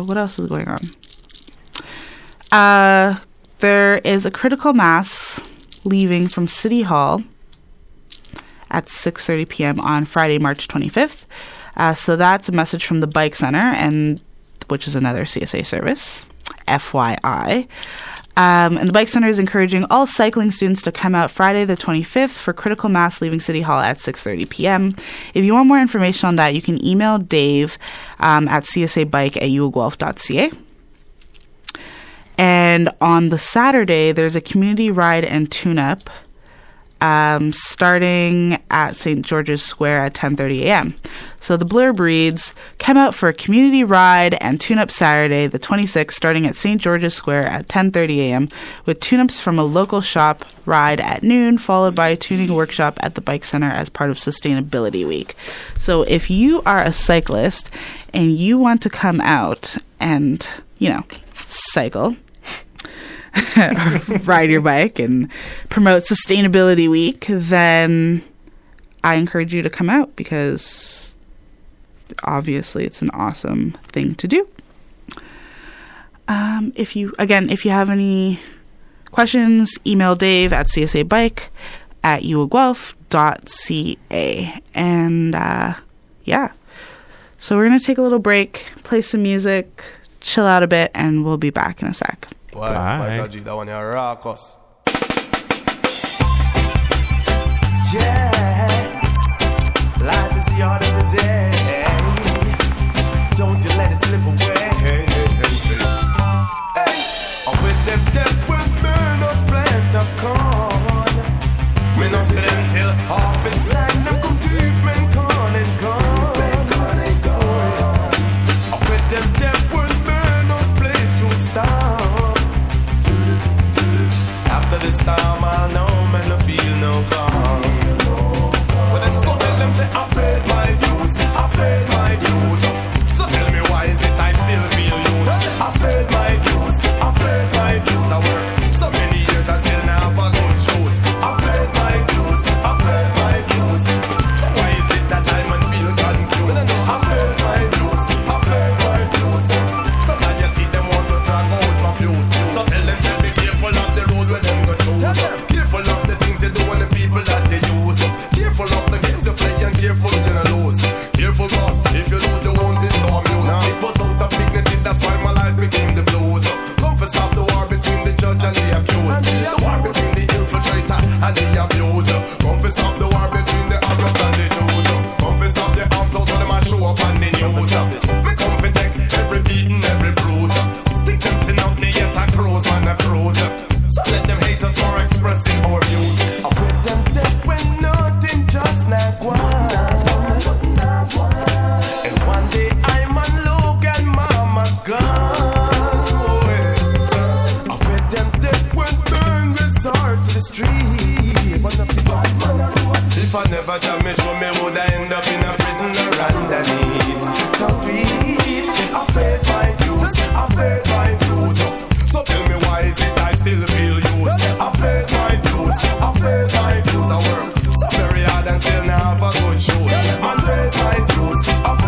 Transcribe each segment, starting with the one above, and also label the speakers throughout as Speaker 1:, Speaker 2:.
Speaker 1: what else is going on? There is a critical mass leaving from City Hall at 6:30 p.m. on Friday, March 25th. So that's a message from the Bike Center, and which is another CSA service, FYI. And the Bike Center is encouraging all cycling students to come out Friday the 25th for critical mass leaving City Hall at 6:30 p.m. If you want more information on that, you can email Dave at csabike@uoguelph.ca. And on the Saturday, there's a community ride and tune-up starting at St. George's Square at 10:30 a.m. So the blurb reads, come out for a community ride and tune-up Saturday, the 26th, starting at St. George's Square at 10:30 a.m. with tune-ups from a local shop ride at noon, followed by a tuning workshop at the Bike Center as part of Sustainability Week. So if you are a cyclist and you want to come out and, cycle, ride your bike and promote Sustainability Week, then I encourage you to come out because obviously it's an awesome thing to do. If you have any questions, email Dave at csabike@uoguelph.ca. And so we're going to take a little break, play some music, chill out a bit, and we'll be back in a sec.
Speaker 2: Bye. Life is the art of the day. Don't you let it slip away. Hey. With them will burn up, plant up corn. We not see them till harvest land. Them come thief, men corn and gone. With them will burn up, place to stop. After the storm, I know man no feel no calm. But then so tell them say I paid my dues. So tell me why is it I still feel used? I paid my dues. I work so many years I still now have a good shoes. I paid my dues. So why is it that I man feel confused? I paid my dues. Society them want to drag out my fuse. So tell them say be careful of the road where them go choose. Careful of the things you do and the people that you use. Careful of the games you play and careful you don't lose. Careful cause if you lose you won't be storm used. It was out of dignity, that's why my life became the blues. Come for stop the war between the judge and the accused. The war between the infiltrator and the abuser. Come for stop the war between the Arabs and the Jews. Come for stop the arms out so them a show up on the news. Me come for take every beating, every bruise. Think them sin out me yet a cruise man a cruise. So let them hate us for expressing our views. I with them dead when nothing just like one. And one day I'm on look and mama gone. I bet them dead when burn resort to the street. If I never damaged me would I end up in a prison or underneath concrete. I paid my dues. So tell me why is it I still feel used? I paid my dues. I work so very hard and still now have a good shoes. I paid my dues.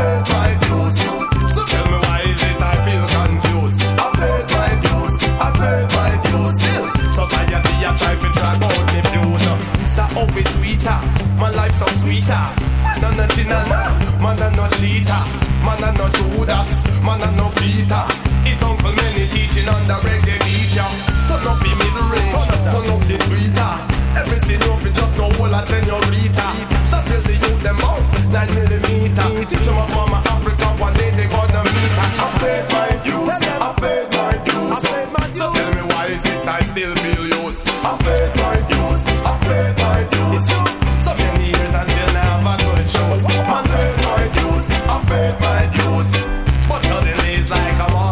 Speaker 2: So tell me why is it I feel confused? I paid my dues. Still society a try to drag out me views. This a how we tweeter. My life so sweeter. Man a no chinana, man a no cheater, man a no Judas, man a no Peter. His uncle many teaching on the reggae beat, yeah. Turn up the middle range, turn up the tweeter. Every city of it just go all a senorita. Start till the youth them out, 9mm. Teach them about mama Africa, one day they gonna meet her. I paid my dues. So tell me why is it I still feel used? I paid my dues. So many years I still have a good shows. I paid my dues. But suddenly it's like I'm all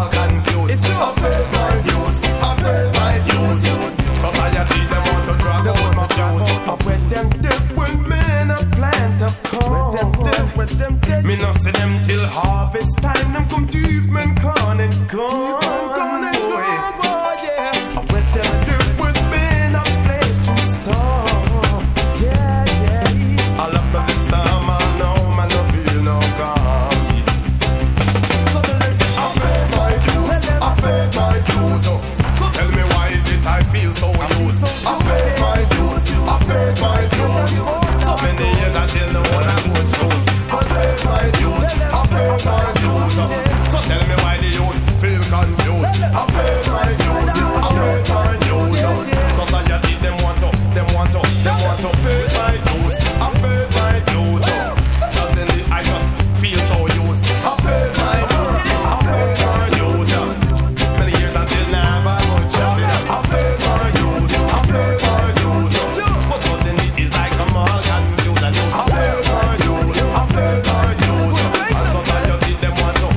Speaker 2: tell me why the youth feel confused. I've heard my views, I've heard my views. Society, them want to pay my dues. I've heard my views. Suddenly I just feel so used. I've heard my views, I've heard my views. Many years and still never much as it. I've heard my views, I've heard my views. But suddenly it's like I'm all confused. I've heard my views, I've heard my views. And society, them want to.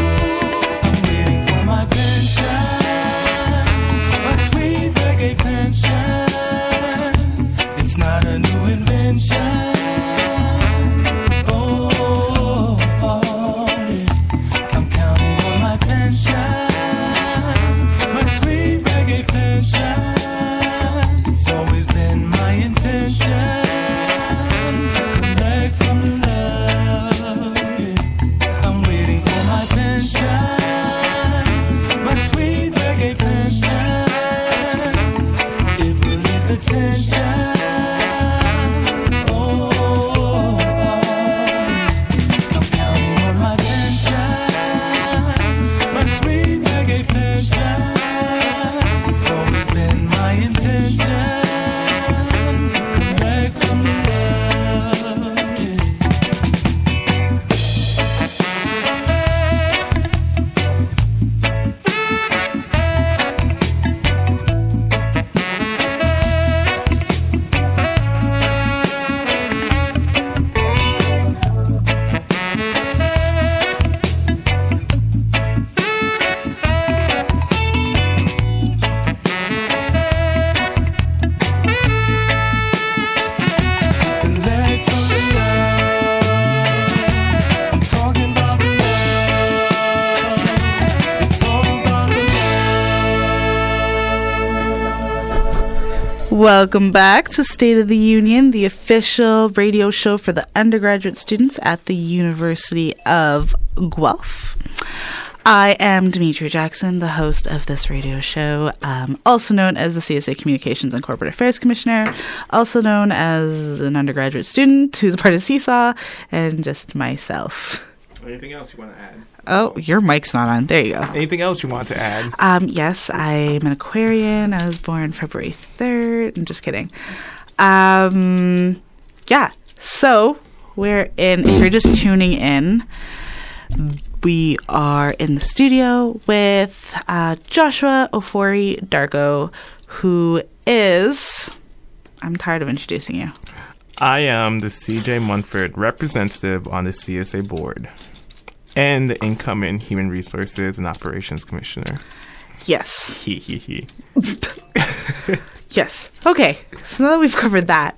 Speaker 3: Pension.
Speaker 1: Welcome back to State of the Union, the official radio show for the undergraduate students at the University of Guelph. I am Demetria Jackson, the host of this radio show, also known as the CSA Communications and Corporate Affairs Commissioner, also known as an undergraduate student who's a part of Seesaw, and just myself.
Speaker 3: Anything else you want to add?
Speaker 1: Oh, your mic's not on. There you go.
Speaker 3: Anything else you want to add?
Speaker 1: Yes, I'm an Aquarian. I was born February 3rd. I'm just kidding. Yeah. So if you're just tuning in, we are in the studio with Joshua Ofori Darko, who is... I'm tired of introducing you.
Speaker 3: I am the CJ Munford representative on the CSA board and the incoming Human Resources and Operations Commissioner.
Speaker 1: Yes.
Speaker 3: He.
Speaker 1: Yes. Okay. So now that we've covered that,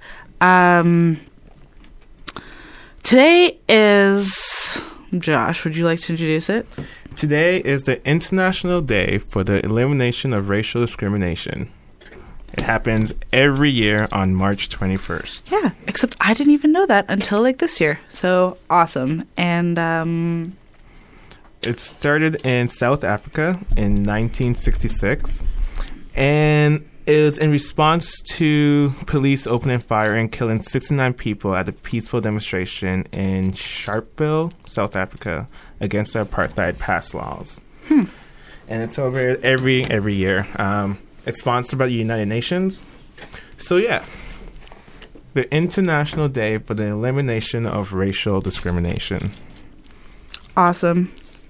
Speaker 1: today is... Josh, would you like to introduce it?
Speaker 3: Today is the International Day for the Elimination of Racial Discrimination. It happens every year on March 21st.
Speaker 1: Yeah, except I didn't even know that until this year. So awesome. And
Speaker 3: it started in South Africa in 1966. And it was in response to police opening fire and killing 69 people at a peaceful demonstration in Sharpeville, South Africa, against the apartheid pass laws. And it's celebrated every year. It's sponsored by the United Nations. So, yeah. The International Day for the Elimination of Racial Discrimination.
Speaker 1: Awesome.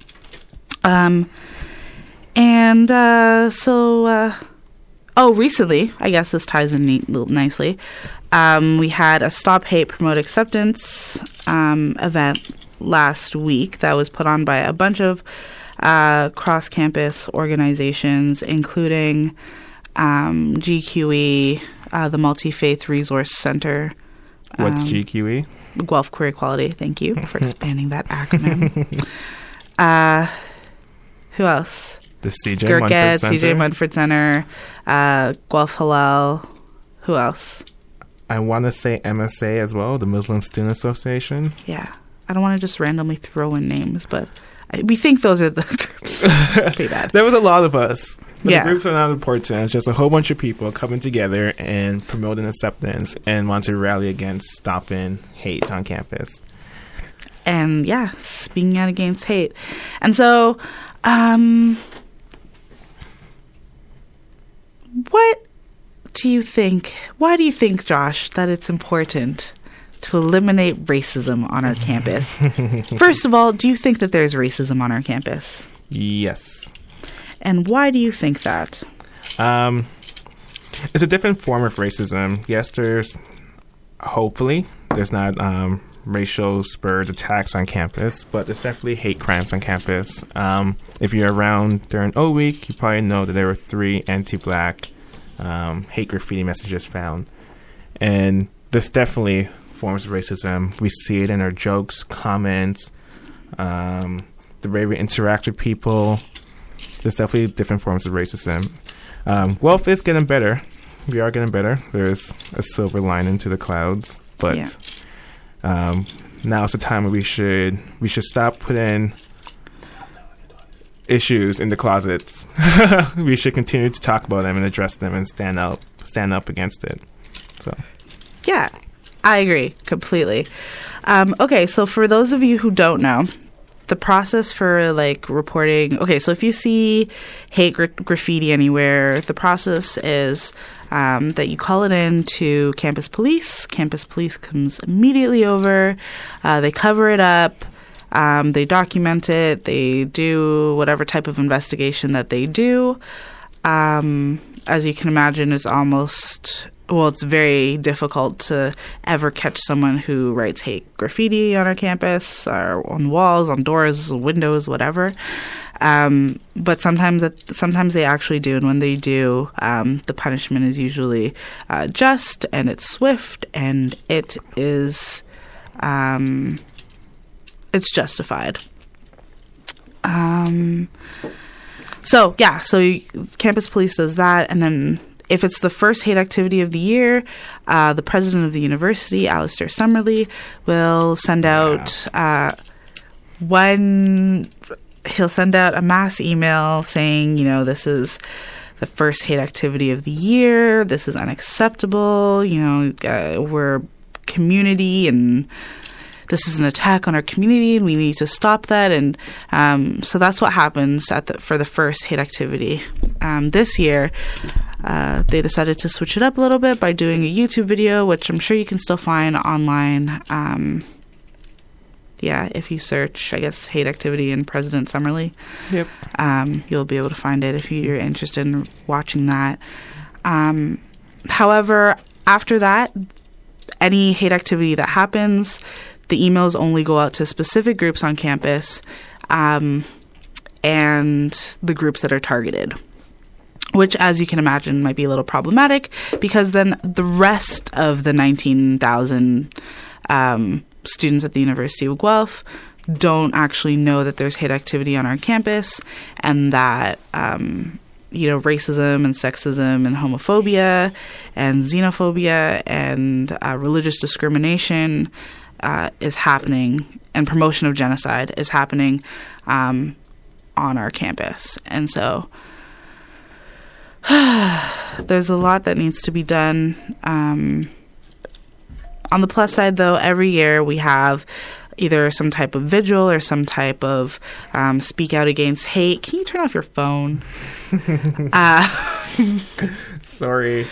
Speaker 1: Recently, I guess this ties in nicely, we had a Stop Hate, Promote Acceptance event last week that was put on by a bunch of cross-campus organizations, including GQE, the Multi-Faith Resource Center.
Speaker 3: What's GQE?
Speaker 1: Guelph Queer Equality. Thank you for expanding that acronym. Who else?
Speaker 3: The CJ Munford Center.
Speaker 1: CJ Munford Center, Guelph Halal. Who else?
Speaker 3: I want to say MSA as well, the Muslim Student Association.
Speaker 1: Yeah. I don't want to just randomly throw in names, but we think those are the groups. It's too bad.
Speaker 3: There was a lot of us. But
Speaker 1: yeah.
Speaker 3: The groups are not important. It's just a whole bunch of people coming together and promoting acceptance and want to rally against stopping hate on campus.
Speaker 1: And, yeah, speaking out against hate. And so... why do you think, Josh, that it's important to eliminate racism on our campus? First of all, do you think that there's racism on our campus?
Speaker 3: Yes.
Speaker 1: And why do you think that?
Speaker 3: It's a different form of racism. Yes, there's not racial spurred attacks on campus, but there's definitely hate crimes on campus. If you're around during O Week, you probably know that there were 3 anti-black hate graffiti messages found. And there's definitely forms of racism. We see it in our jokes, comments, the way we interact with people. There's definitely different forms of racism. Guelph is getting better. We are getting better. There's a silver lining to the clouds, but now's the time where we should stop putting issues in the closets. We should continue to talk about them and address them and stand up against it. So,
Speaker 1: yeah, I agree completely. Okay, so for those of you who don't know, the process for reporting. Okay, so if you see hate graffiti anywhere, the process is that you call it in to campus police. Campus police comes immediately over. They cover it up. They document it. They do whatever type of investigation that they do. As you can imagine, it's very difficult to ever catch someone who writes hate graffiti on our campus or on walls, on doors, windows, whatever. But sometimes they actually do, and when they do, the punishment is usually just, and it's swift, and it is it's justified. So campus police does that, and then if it's the first hate activity of the year, the president of the university, Alistair Summerlee, will send out he'll send out a mass email saying, this is the first hate activity of the year. This is unacceptable. We're community, and this is an attack on our community, and we need to stop that. And so that's what happens for the first hate activity. This year, they decided to switch it up a little bit by doing a YouTube video, which I'm sure you can still find online. If you search, I guess, hate activity and President Summerlee.
Speaker 3: Yep.
Speaker 1: You'll be able to find it if you're interested in watching that. However, after that, any hate activity that happens, the emails only go out to specific groups on campus and the groups that are targeted, which, as you can imagine, might be a little problematic because then the rest of the 19,000 students at the University of Guelph don't actually know that there's hate activity on our campus, and that racism and sexism and homophobia and xenophobia and religious discrimination is happening, and promotion of genocide is happening on our campus. And so there's a lot that needs to be done. On the plus side, though, every year we have either some type of vigil or some type of speak out against hate. Can you turn off your phone?
Speaker 3: Sorry.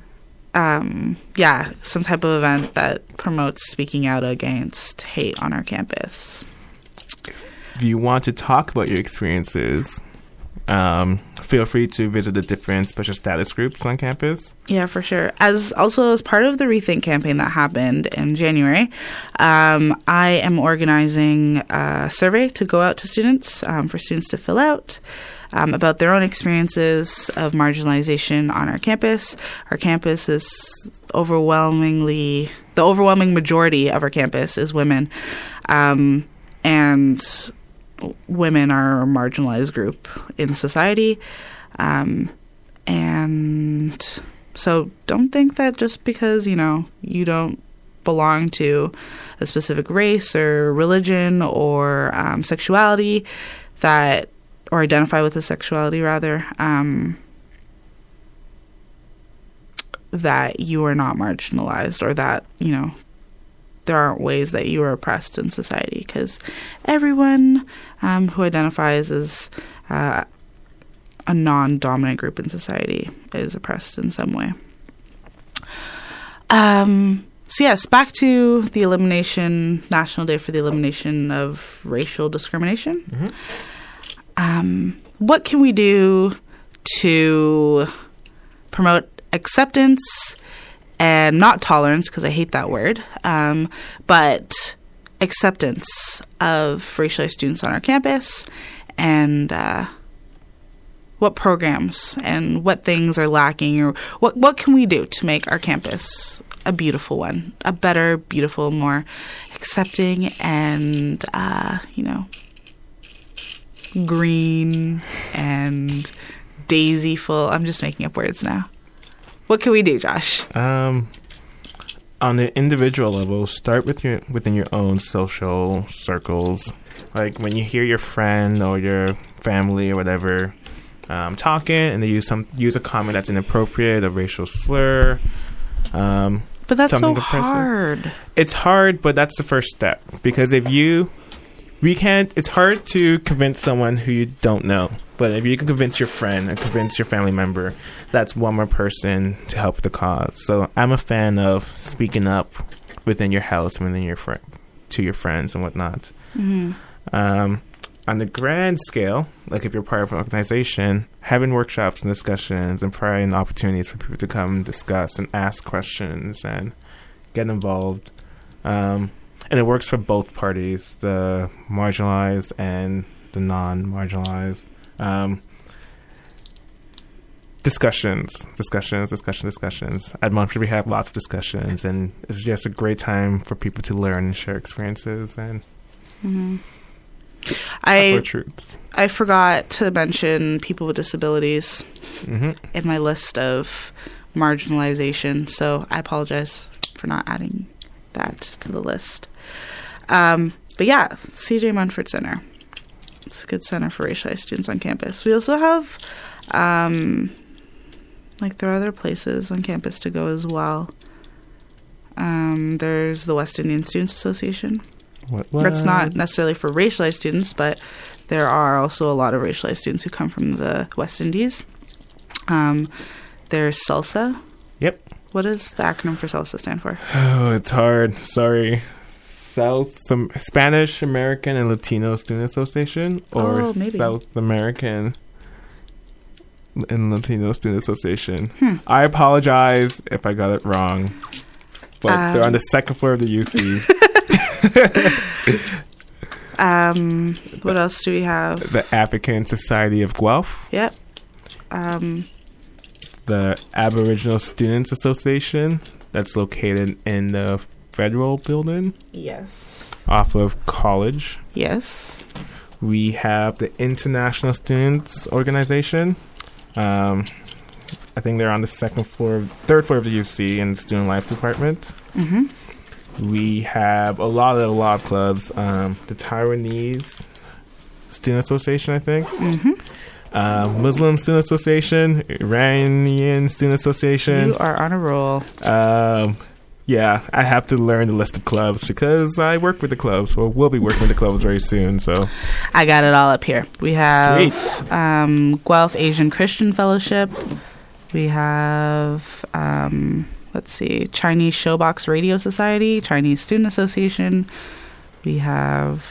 Speaker 1: Some type of event that promotes speaking out against hate on our campus.
Speaker 3: If you want to talk about your experiences, feel free to visit the different special status groups on campus. Yeah,
Speaker 1: for sure. As part of the Rethink campaign that happened in January, I am organizing a survey to go out to students, for students to fill out about their own experiences of marginalization on our campus. Our campus is the overwhelming majority of our campus is women, and women are a marginalized group in society. And so don't think that just because, you don't belong to a specific race or religion or sexuality or identify with a sexuality rather, that you are not marginalized, or that, there aren't ways that you are oppressed in society, because everyone who identifies as a non-dominant group in society is oppressed in some way. So yes, back to the National Day for the Elimination of Racial Discrimination.
Speaker 3: Mm-hmm.
Speaker 1: What can we do to promote acceptance and not tolerance, because I hate that word, but acceptance of racialized students on our campus, and what programs and what things are lacking, or what can we do to make our campus a beautiful one, a better, beautiful, more accepting, and green and daisy full. I'm just making up words now. What can we do, Josh?
Speaker 3: On the individual level, start within your own social circles. Like when you hear your friend or your family or whatever talking, and they use a comment that's inappropriate, a racial slur.
Speaker 1: But that's so hard.
Speaker 3: It's hard, but that's the first step. Because it's hard to convince someone who you don't know. But if you can convince your friend and convince your family member, that's one more person to help the cause. So I'm a fan of speaking up within your house, within to your friends and whatnot.
Speaker 1: Mm-hmm.
Speaker 3: On the grand scale, like if you're part of an organization, having workshops and discussions and providing opportunities for people to come and discuss and ask questions and get involved. And it works for both parties, the marginalized and the non-marginalized. Discussions. At Montfort, we have lots of discussions, and it's just a great time for people to learn and share experiences. And
Speaker 1: mm-hmm.
Speaker 3: Or truths.
Speaker 1: I forgot to mention people with disabilities
Speaker 3: Mm-hmm.
Speaker 1: in my list of marginalization, so I apologize for not adding that to the list. But yeah, CJ Munford Center. It's a good center for racialized students on campus. We also have, there are other places on campus to go as well. There's the West Indian Students Association.
Speaker 3: What?
Speaker 1: That's not necessarily for racialized students, but there are also a lot of racialized students who come from the West Indies. There's SALSA.
Speaker 3: Yep.
Speaker 1: What does the acronym for SALSA stand for?
Speaker 3: Oh, it's hard. Sorry. Spanish American and Latino Student Association, or
Speaker 1: maybe.
Speaker 3: South American and Latino Student Association. I apologize if I got it wrong, but they're on the second floor of the UC.
Speaker 1: What else do we have?
Speaker 3: The African Society of Guelph.
Speaker 1: Yep.
Speaker 3: The Aboriginal Students Association, that's located in the Federal Building.
Speaker 1: Yes.
Speaker 3: Off of College.
Speaker 1: Yes.
Speaker 3: We have the International Students Organization. I think they're on the third floor of the UC in the Student Life Department.
Speaker 1: Mm-hmm.
Speaker 3: We have a lot of clubs. The Taiwanese Student Association, I think.
Speaker 1: Mm-hmm.
Speaker 3: Muslim Student Association, Iranian Student Association.
Speaker 1: You are on a roll.
Speaker 3: Yeah, I have to learn the list of clubs because I work with the clubs. Well, we'll be working with the clubs very soon. So
Speaker 1: I got it all up here. We have
Speaker 3: Sweet.
Speaker 1: Guelph Asian Christian Fellowship. We have Chinese Showbox Radio Society, Chinese Student Association. We have.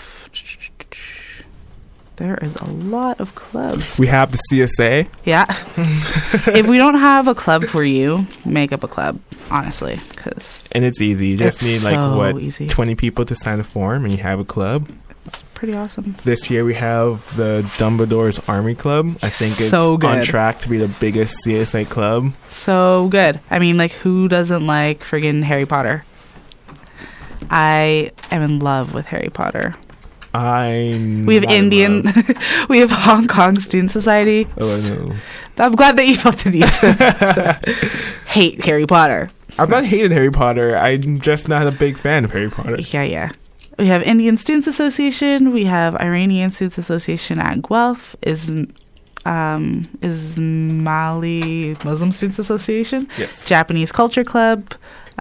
Speaker 1: There is a lot of clubs.
Speaker 3: We have the CSA.
Speaker 1: Yeah. If we don't have a club for you, make up a club, honestly.
Speaker 3: And it's easy. You just need,
Speaker 1: easy.
Speaker 3: 20 people to sign a form and you have a club.
Speaker 1: It's pretty awesome.
Speaker 3: This year we have the Dumbledore's Army Club. I think it's on track to be the biggest CSA club.
Speaker 1: So good. I mean, who doesn't like friggin' Harry Potter? I am in love with Harry Potter. We have Indian, we have Hong Kong Student Society.
Speaker 3: Oh, I know.
Speaker 1: I'm glad that you felt the need to hate Harry Potter.
Speaker 3: I'm not hating Harry Potter. I'm just not a big fan of Harry Potter.
Speaker 1: Yeah. We have Indian Students Association. We have Iranian Students Association at Guelph. Ismaili Muslim Students Association.
Speaker 3: Yes.
Speaker 1: Japanese Culture Club.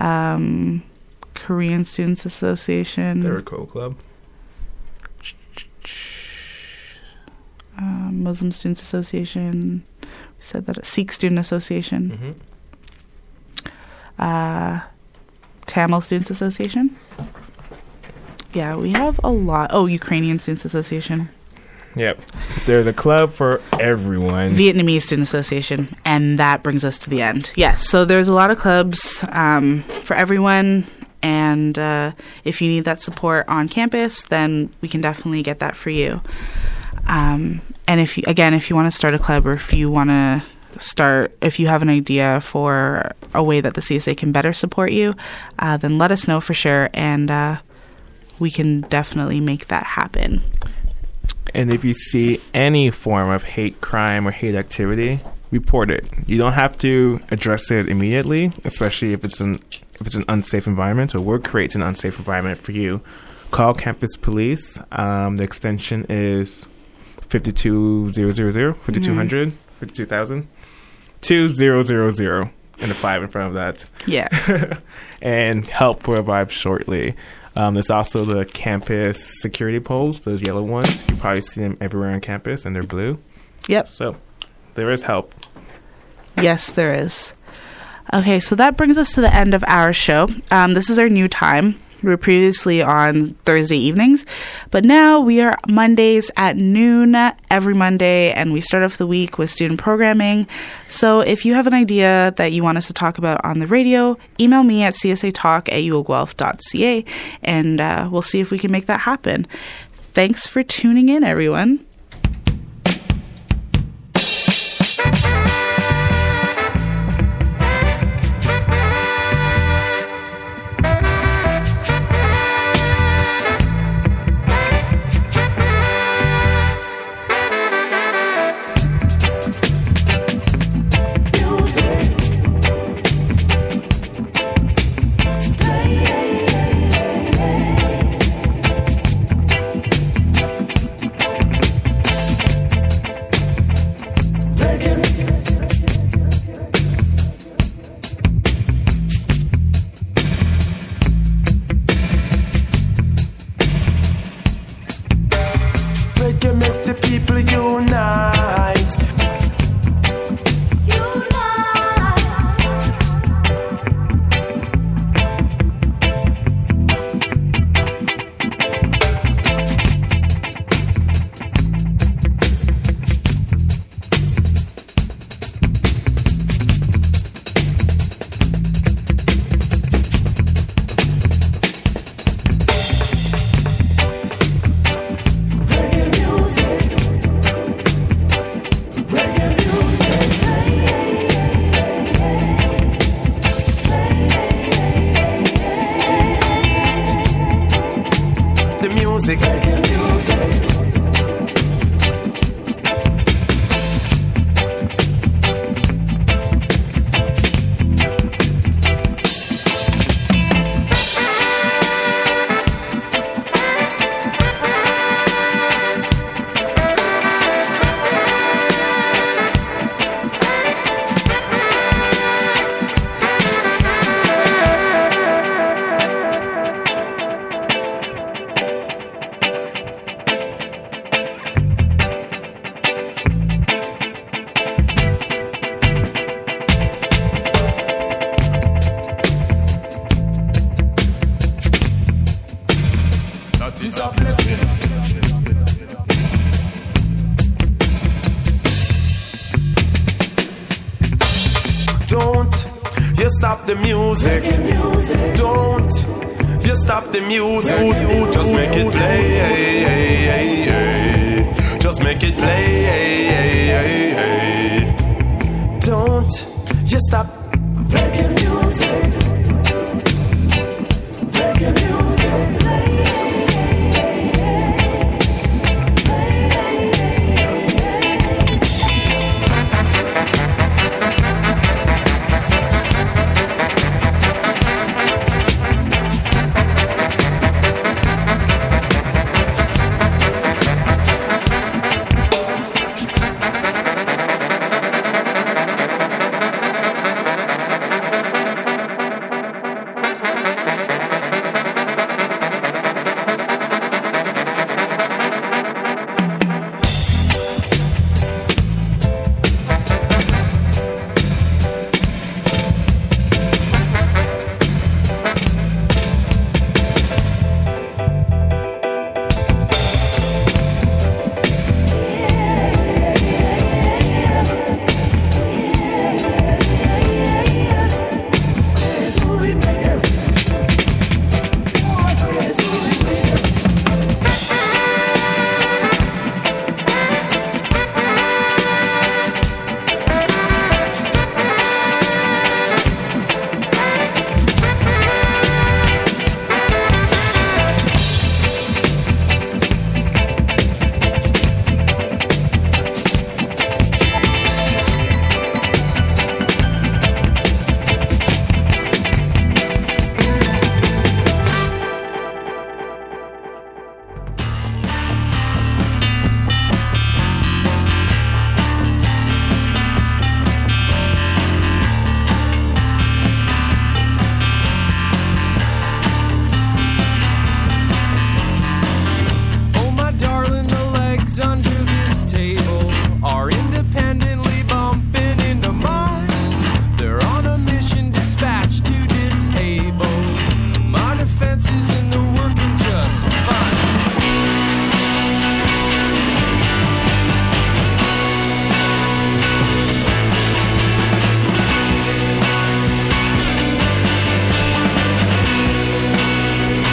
Speaker 1: Korean Students Association.
Speaker 3: Jericho Club.
Speaker 1: Muslim Students Association. We said that. Sikh Student Association.
Speaker 3: Mm-hmm.
Speaker 1: Tamil Students Association. Yeah, we have a lot. Oh, Ukrainian Students Association.
Speaker 3: Yep. There's a club for everyone.
Speaker 1: Vietnamese Student Association. And that brings us to the end. Yes, so there's a lot of clubs for everyone. And if you need that support on campus, then we can definitely get that for you. And if you want to start a club, or if you have an idea for a way that the CSA can better support you, then let us know for sure, and we can definitely make that happen.
Speaker 3: And if you see any form of hate crime or hate activity, report it. You don't have to address it immediately, especially if it's an unsafe environment, or we're creating an unsafe environment for you. Call campus police. The extension is 52000, 5200, 52000, 2000, and a 5 in front of that.
Speaker 1: Yeah.
Speaker 3: And help will arrive shortly. There's also the campus security poles, those yellow ones. You probably see them everywhere on campus, and they're blue.
Speaker 1: Yep.
Speaker 3: So there is help.
Speaker 1: Yes, there is. Okay, so that brings us to the end of our show. This is our new time. We were previously on Thursday evenings, but now we are Mondays at noon every Monday, and we start off the week with student programming. So if you have an idea that you want us to talk about on the radio, email me at csatalk@uoguelph.ca, and we'll see if we can make that happen. Thanks for tuning in, everyone.
Speaker 2: Stop the music. Don't you stop the music. Just make it play.